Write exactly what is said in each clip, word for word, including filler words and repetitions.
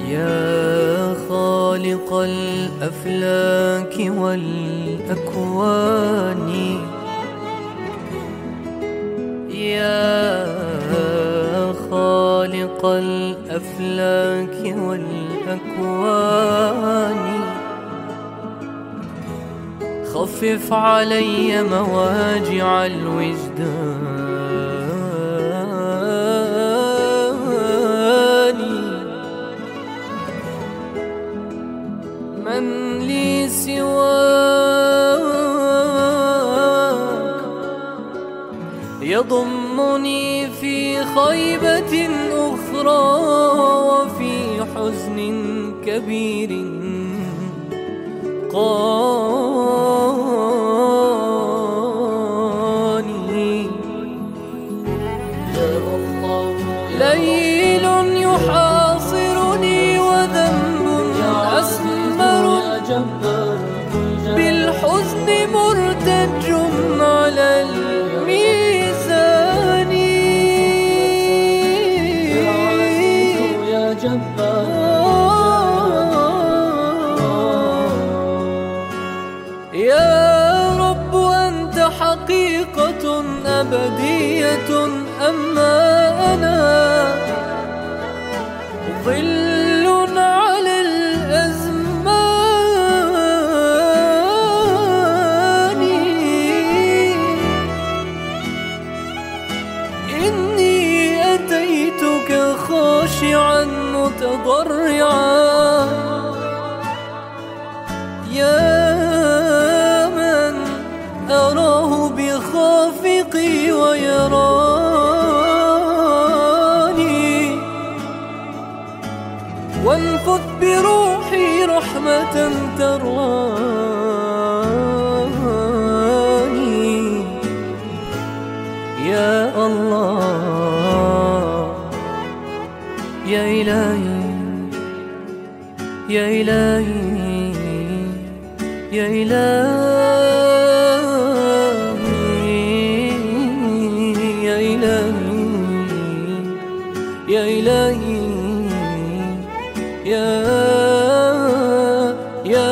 يا خالق الأفلاك والأكوان، يا خالق الأفلاك والأكوان، خفف علي مواجع الوجدان. من لي سواك يضمني في خيبة أخرى وفي حزن كبير قاني. ليل يحاصرني وذنب أسمر بالحزن مرتج على الميزان. يا عزيز يا جبار، يا رب أنت حقيقة أبدية، أما أنا ظل على الأزمان. إني أتيتك خاشعا متضرعا، يا من أراه بخافقي ويراني، وانفث بروحي رحمة ترواني. يا الله يا إلهي يا إلهي يا إلهي يا إلهي يا إلهي يا يا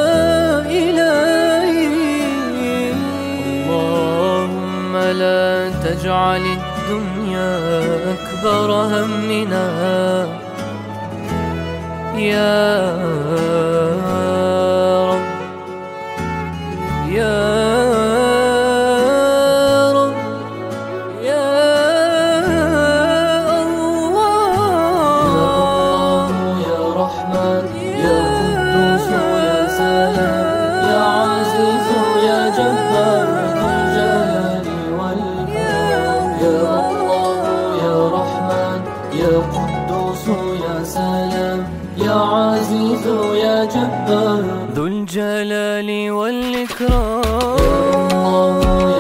إلهي. اللهم لا تجعل الدنيا أكبر همنا، يا رب يا رب يا الله. يا رحمن يا قدوس يا سلام، يا عزيز يا جبار ذو الجلال والإكرام. يا الله يا رحمن يا قدوس يا سلام، يا عزيز يا جبار ذو الجلال والإكرام.